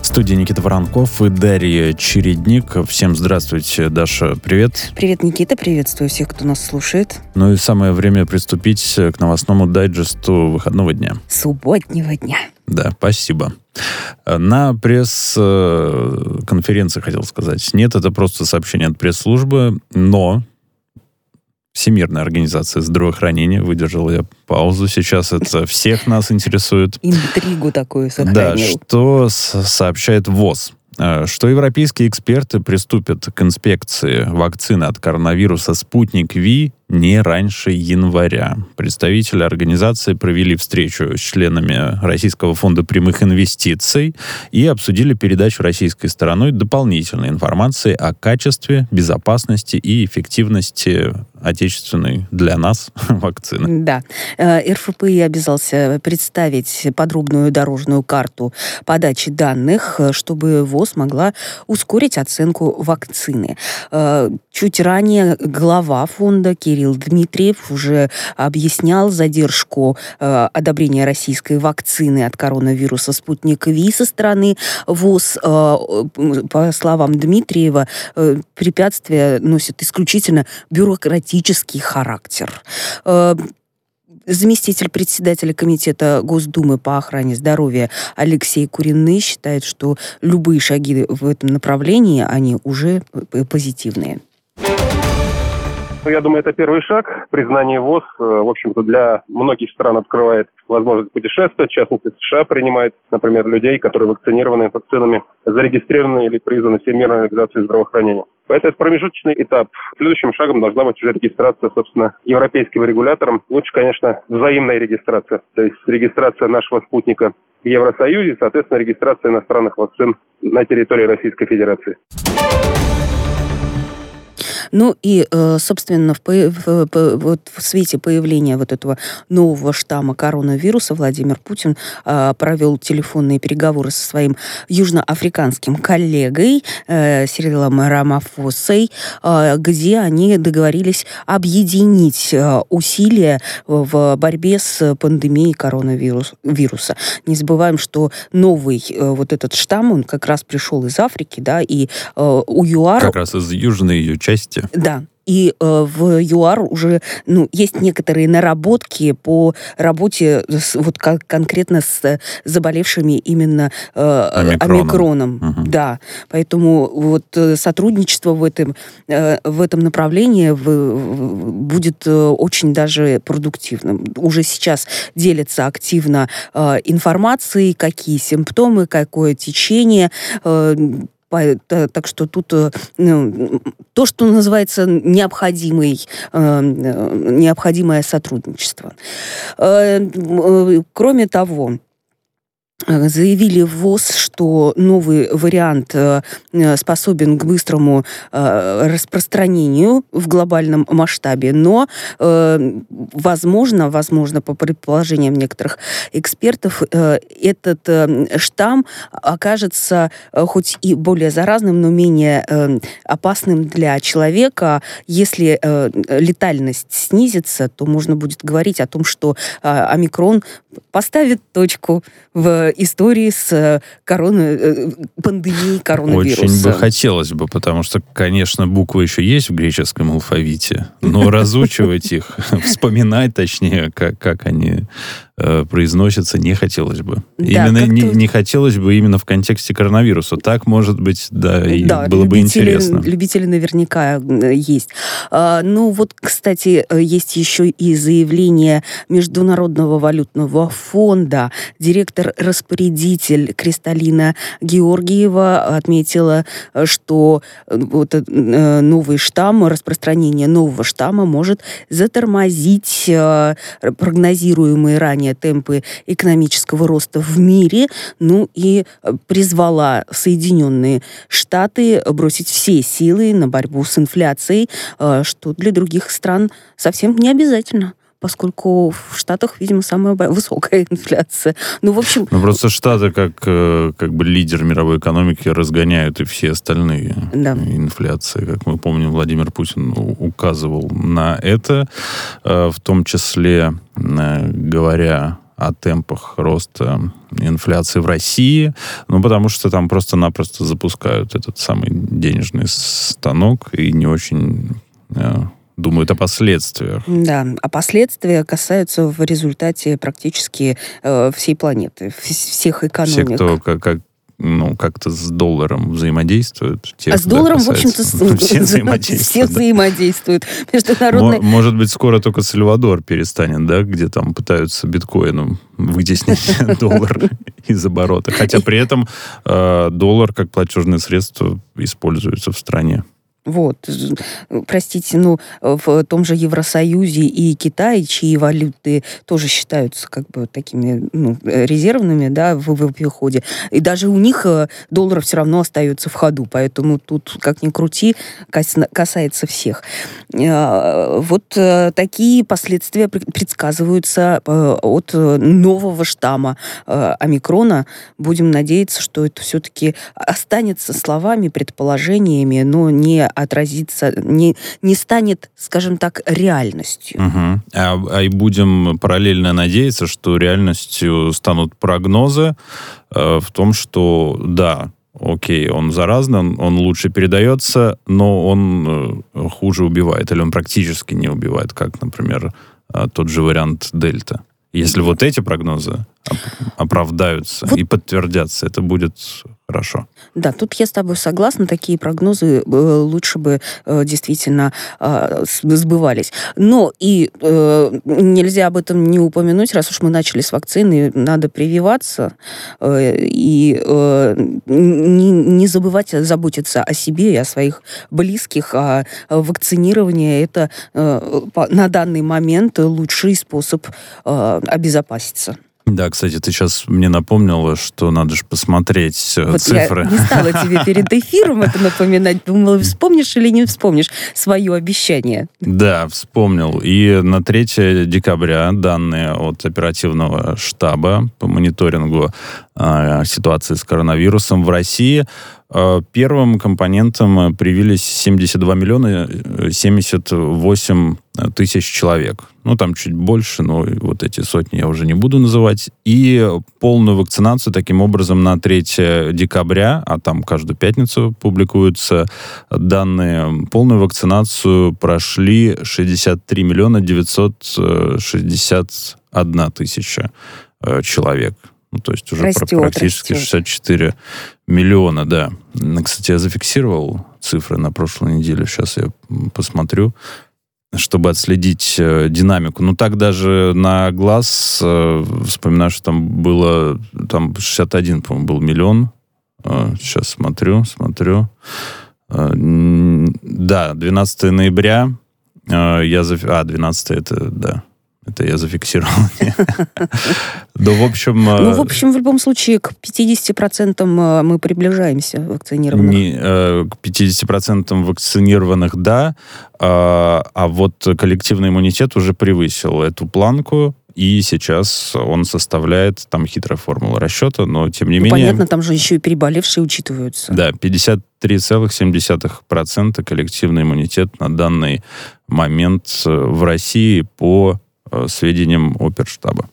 студии Никита Воронков и Дарья Чередник. Всем здравствуйте. Даша, привет. Привет, Никита. Приветствую всех, кто нас слушает. Ну и самое время приступить к новостному дайджесту выходного дня. Субботнего дня. Да, спасибо. На пресс-конференции, хотел сказать. Нет, это просто сообщение от пресс-службы, но Всемирная организация здравоохранения, выдержал я паузу, сейчас это всех нас интересует. Интригу такую сохранил. Да, что сообщает ВОЗ. Что европейские эксперты приступят к инспекции вакцины от коронавируса «Спутник Ви» не раньше января. Представители организации провели встречу с членами Российского фонда прямых инвестиций и обсудили передачу российской стороной дополнительной информации о качестве, безопасности и эффективности отечественной для нас вакцины. Да. РФПИ обязался представить подробную дорожную карту подачи данных, чтобы ВОЗ могла ускорить оценку вакцины. Чуть ранее глава фонда Кирилл Дмитриев уже объяснял задержку одобрения российской вакцины от коронавируса «Спутник Ви» со стороны ВОЗ. По словам Дмитриева, препятствия носят исключительно бюрократический характер. Заместитель председателя Комитета Госдумы по охране здоровья Алексей Куриный считает, что любые шаги в этом направлении, они уже позитивные. Я думаю, это первый шаг. Признание ВОЗ, в общем-то, для многих стран открывает возможность путешествовать. В частности, США принимает, например, людей, которые вакцинированы вакцинами, зарегистрированы или признаны Всемирной организацией здравоохранения. Поэтому это промежуточный этап. Следующим шагом должна быть уже регистрация, собственно, европейским регулятором. Лучше, конечно, взаимная регистрация. То есть регистрация нашего спутника в Евросоюзе, соответственно, регистрация иностранных вакцин на территории Российской Федерации. Ну и, собственно, в свете появления вот этого нового штамма коронавируса Владимир Путин провел телефонные переговоры со своим южноафриканским коллегой Сирилом Рамафосой, где они договорились объединить усилия в борьбе с пандемией коронавируса. Не забываем, что новый вот этот штамм, он как раз пришел из Африки, да, и у ЮАР... Как раз из южной ее части. Да. И в ЮАР уже есть некоторые наработки по работе конкретно с заболевшими именно омикроном. Угу. Да. Поэтому вот сотрудничество в этом направлении будет очень даже продуктивным. Уже сейчас делятся активно информацией, какие симптомы, какое течение. Так что тут то, что называется необходимое сотрудничество. Кроме того, заявили в ВОЗ, что новый вариант способен к быстрому распространению в глобальном масштабе, но, возможно, по предположениям некоторых экспертов, этот штамм окажется хоть и более заразным, но менее опасным для человека. Если летальность снизится, то можно будет говорить о том, что омикрон поставит точку в истории с пандемией коронавируса. Очень бы хотелось бы, потому что, конечно, буквы еще есть в греческом алфавите, но разучивать их, вспоминать, точнее, как они произносятся, не хотелось бы. Да, именно не хотелось бы именно в контексте коронавируса. Так, может быть, было бы интересно. Любители наверняка есть. Кстати, есть еще и заявление Международного валютного фонда. Директор-распорядитель Кристалина Георгиева отметила, что новый штамм, распространение нового штамма может затормозить прогнозируемые ранее темпы экономического роста в мире, и призвала Соединенные Штаты бросить все силы на борьбу с инфляцией, что для других стран совсем не обязательно, поскольку в Штатах, видимо, самая высокая инфляция. Просто Штаты, как бы лидер мировой экономики, разгоняют и все остальные инфляции. Как мы помним, Владимир Путин указывал на это, в том числе говоря о темпах роста инфляции в России, потому что там просто-напросто запускают этот самый денежный станок и не очень думают о последствиях. Да, а последствия касаются в результате практически всей планеты, всех экономик. Все, кто как-то с долларом взаимодействуют. С долларом, в общем-то, все взаимодействуют. Все взаимодействуют. Международный... Может быть, скоро только Сальвадор перестанет, да, где там пытаются биткоином вытеснить доллар из оборота. Хотя при этом доллар как платежное средство используется в стране. Вот, простите, в том же Евросоюзе и Китае, чьи валюты тоже считаются как бы такими резервными, да, в обиходе, и даже у них доллар все равно остается в ходу, поэтому тут, как ни крути, касается всех. Вот такие последствия предсказываются от нового штамма омикрона. Будем надеяться, что это все-таки останется словами, предположениями, но не отразится, не станет, скажем так, реальностью. Угу. И будем параллельно надеяться, что реальностью станут прогнозы в том, что да, окей, он заразный, он лучше передается, но он хуже убивает, или он практически не убивает, как, например, тот же вариант Дельта. Если вот эти прогнозы оправдаются и подтвердятся, это будет хорошо. Да, тут я с тобой согласна, такие прогнозы лучше бы действительно сбывались. Но и нельзя об этом не упомянуть, раз уж мы начали с вакцины, надо прививаться и не забывать заботиться о себе и о своих близких, а вакцинирование — это на данный момент лучший способ обезопаситься. Да, кстати, ты сейчас мне напомнила, что надо же посмотреть цифры. Я не стала тебе перед эфиром это напоминать. Думала, вспомнишь или не вспомнишь свое обещание. Да, вспомнил. И на 3 декабря данные от оперативного штаба по мониторингу ситуации с коронавирусом в России. Первым компонентом привились 72 миллиона 78 тысяч человек. Там чуть больше, но вот эти сотни я уже не буду называть. И полную вакцинацию таким образом на 3 декабря, а там каждую пятницу публикуются данные, полную вакцинацию прошли 63 миллиона 961 тысяча человек. То есть уже практически 64 миллиона, да. Кстати, я зафиксировал цифры на прошлой неделе. Сейчас я посмотрю, чтобы отследить динамику. Так даже на глаз вспоминаю, что там было 61, по-моему, был миллион. Сейчас смотрю. Да, 12 ноября 12 это, да. Это я зафиксировал. Да, в общем... в любом случае, к 50% мы приближаемся вакцинированных. К 50% вакцинированных, да. А вот коллективный иммунитет уже превысил эту планку, и сейчас он составляет, там хитрая формула расчета, но тем не менее... Понятно, там же еще и переболевшие учитываются. Да, 53,7% коллективный иммунитет на данный момент в России по сведениям Оперштаба.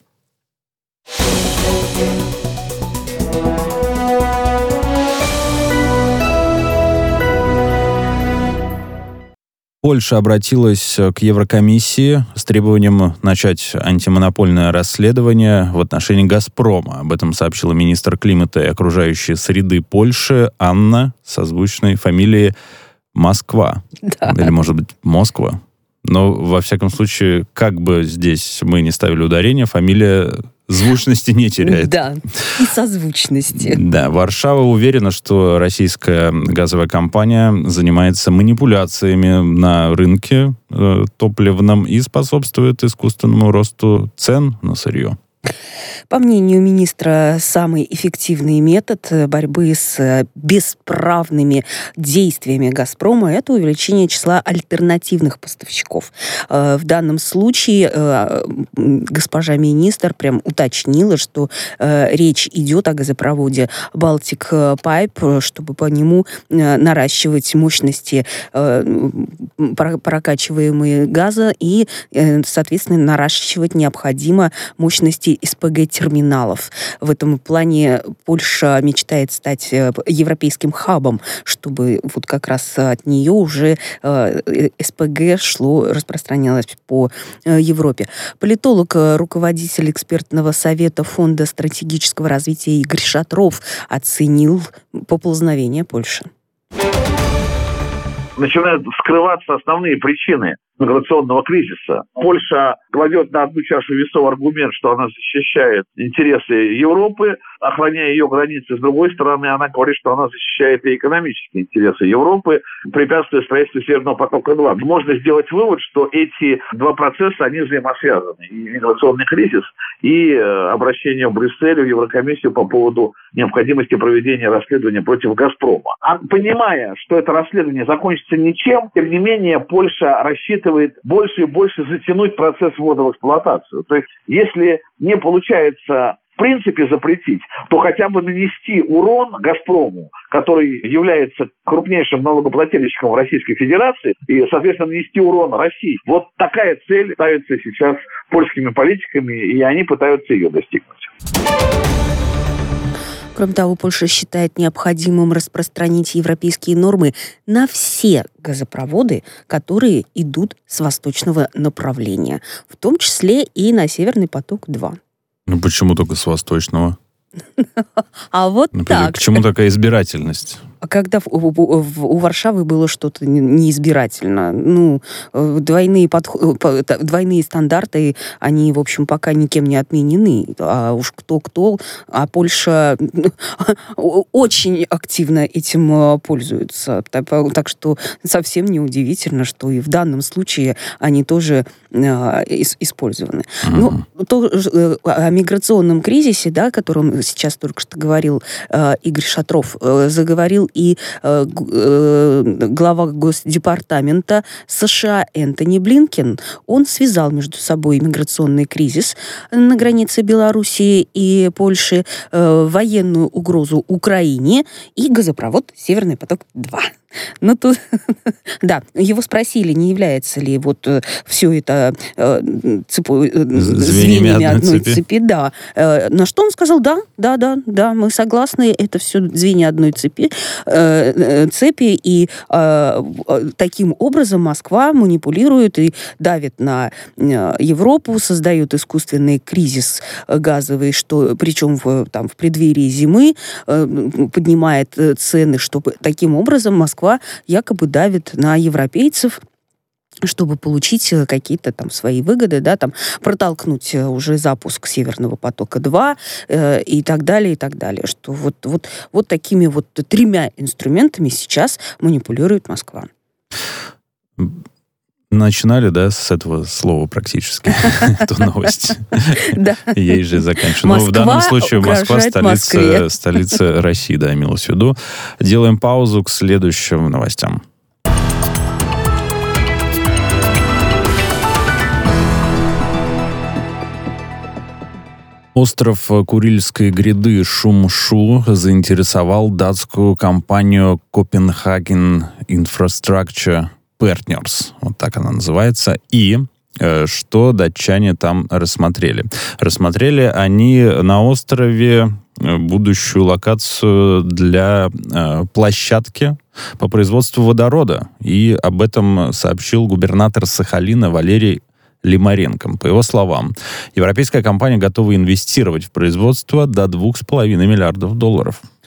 Польша обратилась к Еврокомиссии с требованием начать антимонопольное расследование в отношении «Газпрома». Об этом сообщила министр климата и окружающей среды Польши Анна, созвучной фамилией Москва. Да. Или, может быть, Москва. Но, во всяком случае, как бы здесь мы не ставили ударение, фамилия звучности не теряет. Да, и созвучности. Да, Варшава уверена, что российская газовая компания занимается манипуляциями на рынке топливном и способствует искусственному росту цен на сырье. По мнению министра, самый эффективный метод борьбы с бесправными действиями «Газпрома» — это увеличение числа альтернативных поставщиков. В данном случае госпожа министр прям уточнила, что речь идет о газопроводе «Балтик Пайп», чтобы по нему наращивать мощности, прокачиваемые газа, и, соответственно, наращивать необходимо мощности СПГ-терминалов. В этом плане Польша мечтает стать европейским хабом, чтобы вот как раз от нее уже СПГ распространялось по Европе. Политолог, руководитель экспертного совета Фонда стратегического развития Игорь Шатров оценил поползновение Польши. Начинают вскрываться основные причины миграционного кризиса. Польша кладет на одну чашу весов аргумент, что она защищает интересы Европы, охраняя ее границы. С другой стороны, она говорит, что она защищает и экономические интересы Европы, препятствуя строительству Северного потока-2. Можно сделать вывод, что эти два процесса, они взаимосвязаны. И миграционный кризис, и обращение в Брюссель, в Еврокомиссию по поводу необходимости проведения расследования против «Газпрома». А понимая, что это расследование закончится ничем, тем не менее, Польша рассчитывает больше и больше затянуть процесс ввода в эксплуатацию. То есть, если не получается в принципе запретить, то хотя бы нанести урон «Газпрому», который является крупнейшим налогоплательщиком в Российской Федерации, и, соответственно, нанести урон России. Вот такая цель ставится сейчас польскими политиками, и они пытаются ее достигнуть. Кроме того, Польша считает необходимым распространить европейские нормы на все газопроводы, которые идут с восточного направления, в том числе и на Северный поток-2. Ну почему только с восточного? А вот например, так. К чему такая избирательность? А когда у Варшавы было что-то неизбирательно, двойные стандарты, они, в общем, пока никем не отменены. А уж кто-кто, а Польша очень активно этим пользуется. Так что совсем неудивительно, что и в данном случае они тоже использованы. О миграционном кризисе, да, о котором сейчас только что говорил Игорь Шатров, заговорил и глава Госдепартамента США Энтони Блинкен. Он связал между собой миграционный кризис на границе Белоруссии и Польши, военную угрозу Украине и газопровод «Северный поток-2». Да, его спросили, не является ли вот все это звеньями одной цепи. Да. На что он сказал, да, мы согласны, это все звенья одной цепи, и таким образом Москва манипулирует и давит на Европу, создает искусственный кризис газовый, причем в преддверии зимы поднимает цены, чтобы таким образом Москва якобы давит на европейцев, чтобы получить какие-то свои выгоды, да, протолкнуть уже запуск Северного потока-2 и так далее, что вот такими вот тремя инструментами сейчас манипулирует Москва. Начинали, да, с этого слова практически, эту новость. Да. Ей же заканчиваем. Но в данном случае Москва столица России, да, имелось в виду. Делаем паузу к следующим новостям. Остров Курильской гряды Шумшу заинтересовал датскую компанию Copenhagen Infrastructure Partners, вот так она называется, и что датчане там рассмотрели? Рассмотрели они на острове будущую локацию для площадки по производству водорода, и об этом сообщил губернатор Сахалина Валерий Лимаренко. По его словам, европейская компания готова инвестировать в производство до $2,5 миллиардов.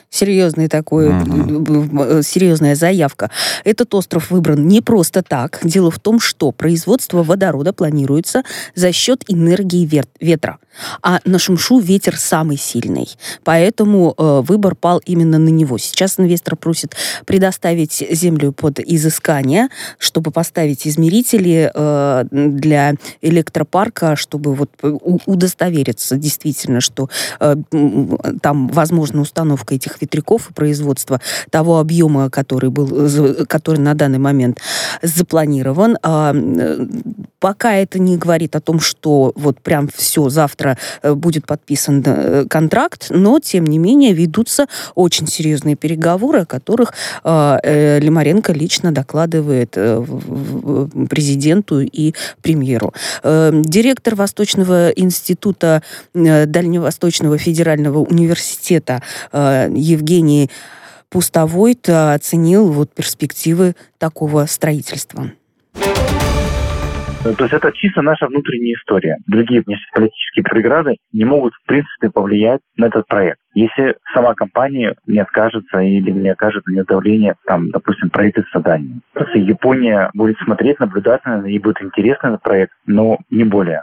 серьезный такой, серьезная заявка. Этот остров выбран не просто так. Дело в том, что производство водорода планируется за счет энергии ветра. А на Шумшу ветер самый сильный. Поэтому выбор пал именно на него. Сейчас инвестор просит предоставить землю под изыскание, чтобы поставить измерители для электропарка, чтобы вот удостовериться действительно, что там возможна установка этих ветряков и производство того объема, который на данный момент запланирован. Пока это не говорит о том, что вот прям все, завтра будет подписан контракт, но, тем не менее, ведутся очень серьезные переговоры, о которых Лимаренко лично докладывает президенту и премьеру. Директор Восточного института Дальневосточного федерального университета Евгений Пустовойт оценил вот перспективы такого строительства. То есть это чисто наша внутренняя история. Другие внешнеполитические преграды не могут, в принципе, повлиять на этот проект. Если сама компания не откажется или не окажет на нее давление, там, допустим, правительство Дании. Просто Япония будет смотреть, наблюдать, ей будет интересен этот проект, но не более.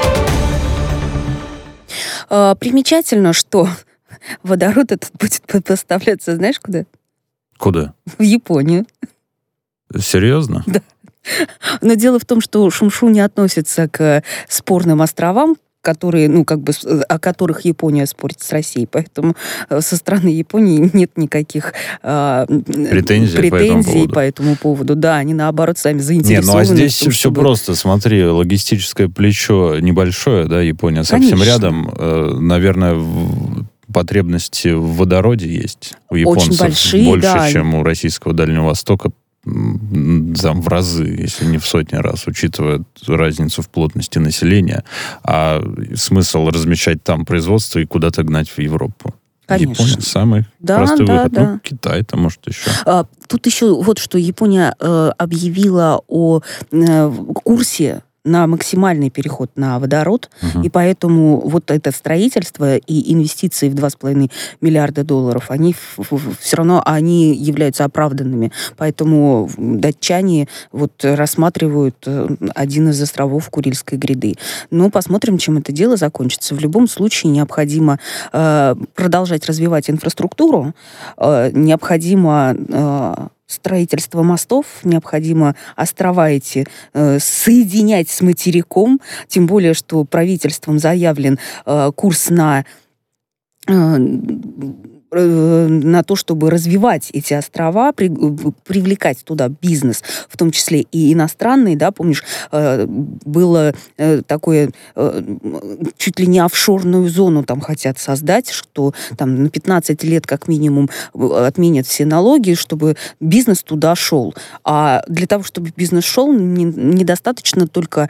Примечательно, что водород этот будет поставляться, знаешь, куда? Куда? В Японию. Серьезно? Да. Но дело в том, что Шумшу не относится к спорным островам, которые, о которых Япония спорит с Россией. Поэтому со стороны Японии нет никаких претензий по этому поводу. Да, они, наоборот, сами заинтересованы. А здесь все просто. Смотри, логистическое плечо небольшое, да, Япония совсем рядом. Наверное, потребности в водороде есть у японцев. Очень большие, больше, чем у российского Дальнего Востока. Там в разы, если не в сотни раз, учитывая разницу в плотности населения, а смысл размещать там производство и куда-то гнать в Европу. Конечно. Япония самый простой выход. Ну, Китай-то, может, еще. Тут еще вот что Япония объявила о курсе на максимальный переход на водород, и поэтому вот это строительство и инвестиции в $2,5 миллиарда, они все равно являются оправданными. Поэтому датчане вот рассматривают один из островов Курильской гряды. Но посмотрим, чем это дело закончится. В любом случае необходимо продолжать развивать инфраструктуру, необходимо строительство мостов, необходимо острова эти соединять с материком, тем более, что правительством заявлен курс на то, чтобы развивать эти острова, привлекать туда бизнес, в том числе и иностранный, да, помнишь, было такое, чуть ли не офшорную зону там хотят создать, что там на 15 лет как минимум отменят все налоги, чтобы бизнес туда шел. А для того, чтобы бизнес шел, недостаточно только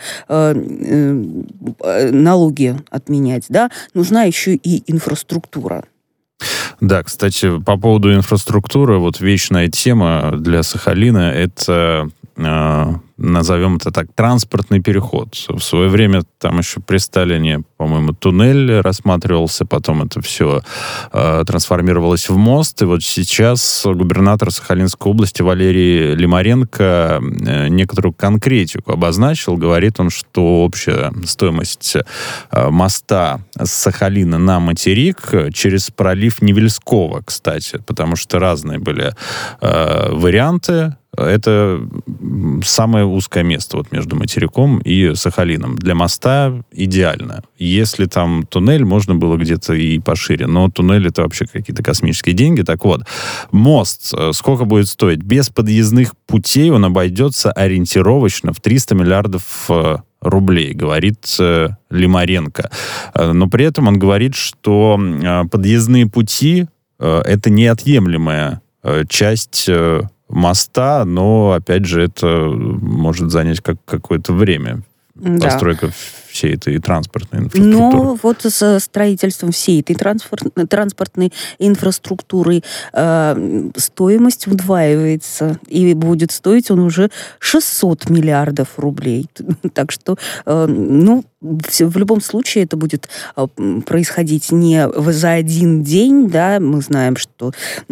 налоги отменять, да, нужна еще и инфраструктура. Да, кстати, по поводу инфраструктуры, вот вечная тема для Сахалина — это, назовем это так, транспортный переход. В свое время там еще при Сталине, по-моему, туннель рассматривался, потом это все трансформировалось в мост, и вот сейчас губернатор Сахалинской области Валерий Лимаренко некоторую конкретику обозначил. Говорит он, что общая стоимость моста с Сахалина на материк через пролив Невельского, кстати, потому что разные были варианты. Это самое узкое место вот между материком и Сахалином. Для моста идеально. Если там туннель, можно было где-то и пошире. Но туннель — это вообще какие-то космические деньги. Так вот, мост сколько будет стоить? Без подъездных путей он обойдется ориентировочно в 300 миллиардов рублей, говорит Лимаренко. Но при этом он говорит, что подъездные пути — это неотъемлемая часть моста, но, опять же, это может занять какое-то время. Постройка всей этой транспортной инфраструктуры. Но вот со строительством всей этой транспортной инфраструктуры стоимость удваивается, и будет стоить он уже 600 миллиардов рублей. Так что, в любом случае это будет происходить не за один день, да, мы знаем, что что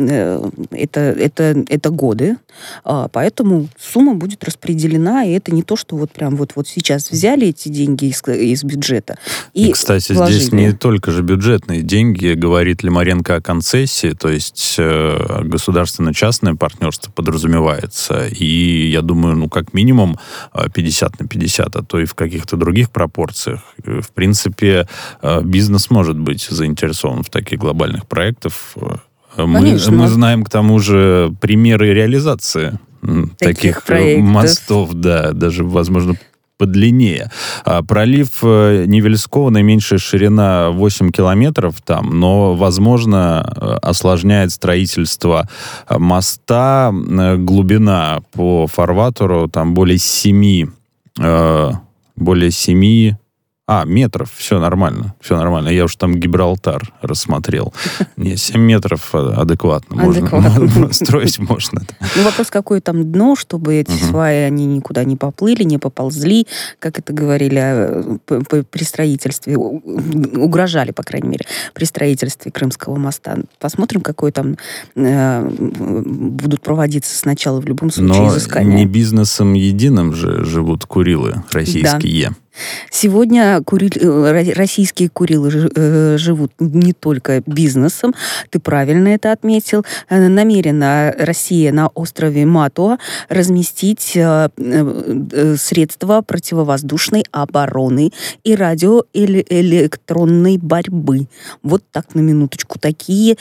это годы, поэтому сумма будет распределена, и это не то, что вот прям вот сейчас взяли эти деньги из бюджета и кстати, вложили. Здесь не только же бюджетные деньги, говорит Лимаренко о концессии, то есть государственно-частное партнерство подразумевается, и я думаю, как минимум 50/50, а то и в каких-то других пропорциях. В принципе, бизнес может быть заинтересован в таких глобальных проектах. Мы знаем, к тому же, примеры реализации таких мостов, да, даже, возможно, подлиннее. Пролив Невельского, наименьшая ширина 8 километров там, но, возможно, осложняет строительство моста. Глубина по фарватеру там более 7 метров. Все нормально. Я уж там Гибралтар рассмотрел. Не, 7 метров адекватно. Можно строить можно. Вопрос, какое там дно, чтобы эти сваи, они никуда не поплыли, не поползли, как это говорили при строительстве, угрожали, по крайней мере, при строительстве Крымского моста. Посмотрим, какое там будут проводиться сначала в любом случае изыскания. Но не бизнесом единым же живут Курилы российские. Да. Сегодня российские Курилы живут не только бизнесом, ты правильно это отметил. Намерена Россия на острове Матуа разместить средства противовоздушной обороны и радиоэлектронной борьбы. Вот так, на минуточку. Такие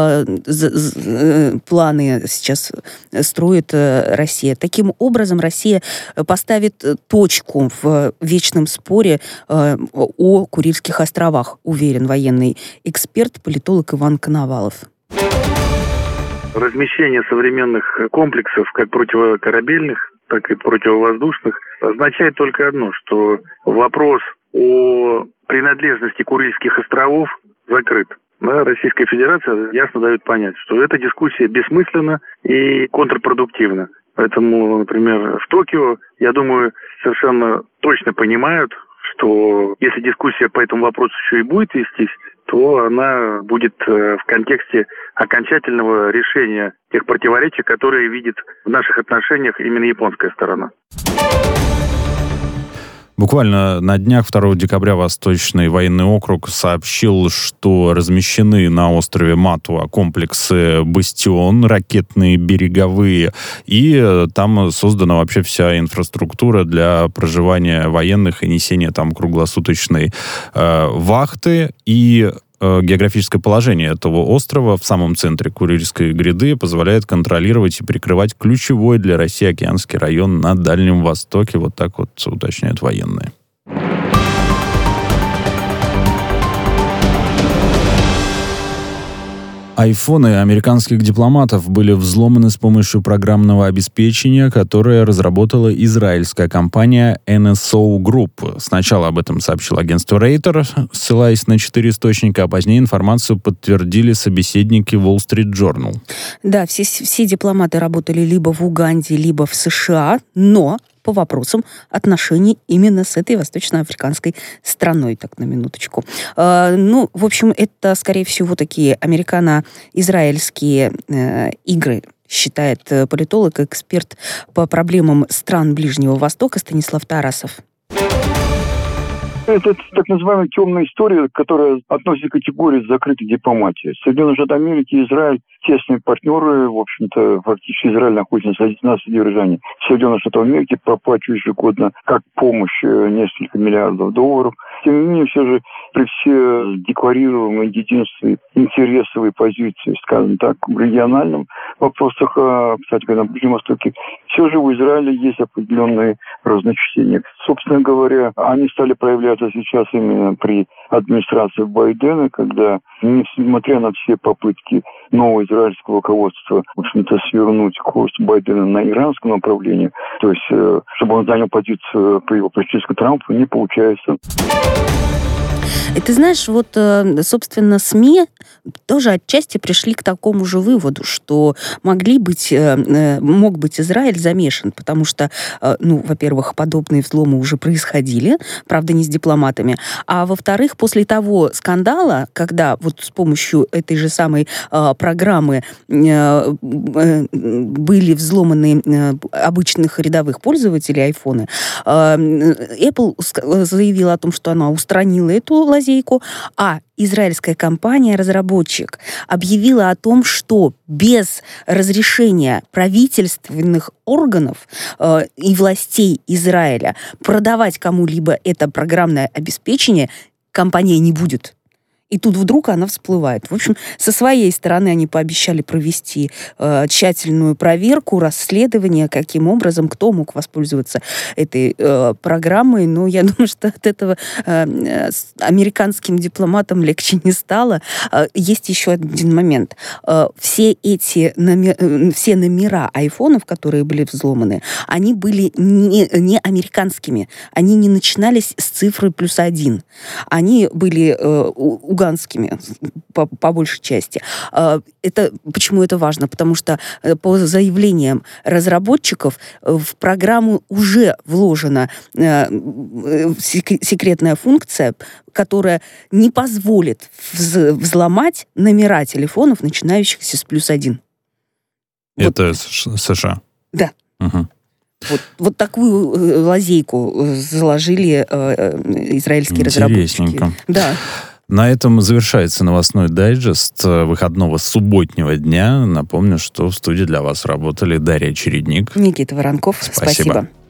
планы сейчас строит Россия. Таким образом, Россия поставит точку в вечном споре о Курильских островах, уверен военный эксперт, политолог Иван Коновалов. Размещение современных комплексов, как противокорабельных, так и противовоздушных, означает только одно, что вопрос о принадлежности Курильских островов закрыт. Российская Федерация ясно дает понять, что эта дискуссия бессмысленна и контрпродуктивна. Поэтому, например, в Токио, я думаю, совершенно точно понимают, что если дискуссия по этому вопросу еще и будет вестись, то она будет в контексте окончательного решения тех противоречий, которые видит в наших отношениях именно японская сторона. Буквально на днях 2 декабря Восточный военный округ сообщил, что размещены на острове Матуа комплексы «Бастион», ракетные, береговые, и там создана вообще вся инфраструктура для проживания военных и несения там круглосуточной вахты. И географическое положение этого острова в самом центре Курильской гряды позволяет контролировать и прикрывать ключевой для России океанский район на Дальнем Востоке. Вот так вот уточняют военные. Айфоны американских дипломатов были взломаны с помощью программного обеспечения, которое разработала израильская компания NSO Group. Сначала об этом сообщил агентство Reuters, ссылаясь на 4 источника, а позднее информацию подтвердили собеседники Wall Street Journal. Да, все дипломаты работали либо в Уганде, либо в США, но по вопросам отношений именно с этой восточноафриканской страной, так, на минуточку. В общем, это, скорее всего, такие американо-израильские игры, считает политолог, эксперт по проблемам стран Ближнего Востока Станислав Тарасов. Это так называемая темная история, которая относится к категории закрытой дипломатии. Соединенные Штаты Америки и Израиль тесные партнеры, в общем-то, фактически Израиль находится на содержании Соединенных Штатов Америки, проплачивает ежегодно как помощь несколько миллиардов долларов. Тем не менее, все же при всей декларируемой единстве интересовой позиции, скажем так, в региональном вопросах, кстати, на Ближнем Востоке, все же у Израиля есть определенные разночтения. Собственно говоря, они стали проявляться сейчас именно при администрации Байдена, когда, несмотря на все попытки нового израильского руководства, в общем-то, свернуть курс Байдена на иранском направлении, то есть, чтобы он занял позицию по его политическому Трампу, не получается. И ты знаешь, вот, собственно, СМИ тоже отчасти пришли к такому же выводу, что мог быть Израиль замешан, потому что, во-первых, подобные взломы уже происходили, правда, не с дипломатами, а во-вторых, после того скандала, когда вот с помощью этой же самой программы были взломаны обычных рядовых пользователей айфоны, Apple заявила о том, что она устранила эту лазейку, а израильская компания-разработчик объявила о том, что без разрешения правительственных органов и властей Израиля продавать кому-либо это программное обеспечение компания не будет. И тут вдруг она всплывает. В общем, со своей стороны они пообещали провести тщательную проверку, расследование, каким образом, кто мог воспользоваться этой программой. Но я думаю, что от этого американским дипломатам легче не стало. Есть еще один момент. Все номера айфонов, которые были взломаны, они были не американскими. Они не начинались с цифры +1. Они были уганскими, по большей части. Почему это важно? Потому что по заявлениям разработчиков в программу уже вложена секретная функция, которая не позволит взломать номера телефонов, начинающихся с +1. Это США? Да. Угу. Вот такую лазейку заложили израильские разработчики. Да. На этом завершается новостной дайджест выходного субботнего дня. Напомню, что в студии для вас работали Дарья Чередник. Никита Воронков. Спасибо.